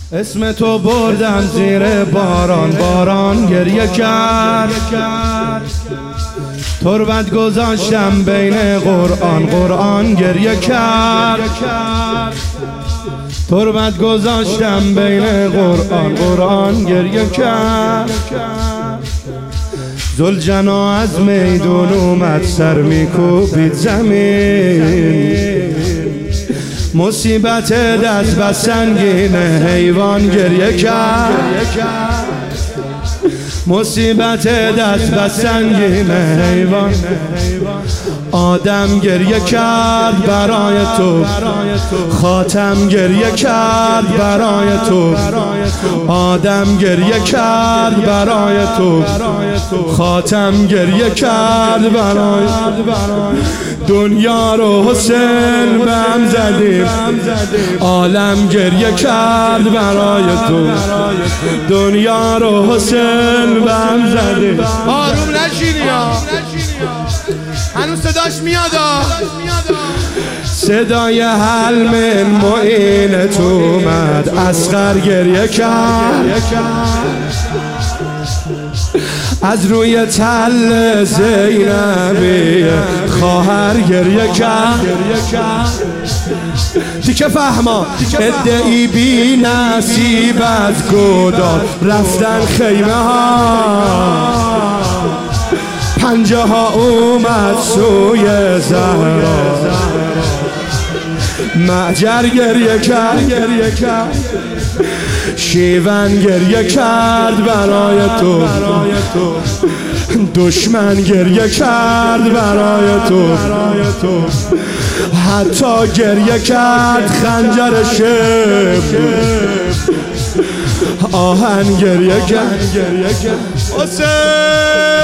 اسم تو بردم زیر باران، باران گریه کرد. تربت گذاشتم بین قرآن، قرآن گریه کرد. تربت گذاشتم بین قرآن، قرآن گریه کرد. ذوالجنا از میدون اومد، سر میکوبید زمین. مصیبت دست بس سنگینه، حیوان گریه کرد. مصیبت دست بس سنگینه، حیوان. آدم گریه کرد برای تو، خاتم گریه کرد برای تو. آدم گریه کرد برای تو، خاتم گریه کرد برای. دنیا رو حسین بهم زدیم، عالم گریه کرد برای تو. دنیا رو حسین بهم زدیم. آروم نشینی ها، هنوز صداش میاد. صدای حلم معینت اومد، اصغر گریه کرد. از روی تل زینبی خواهر گریه کرد. دیگه فهما ادعی بی نصیب از گودال رفتن خیمه ها. پنجه ها اومد سوی زهرا، معجر گریه کرد. شیون گریه کرد برای تو، دشمن گریه کرد برای تو. حتی گریه کرد خنجر شب، آهن گریه کرد. حسین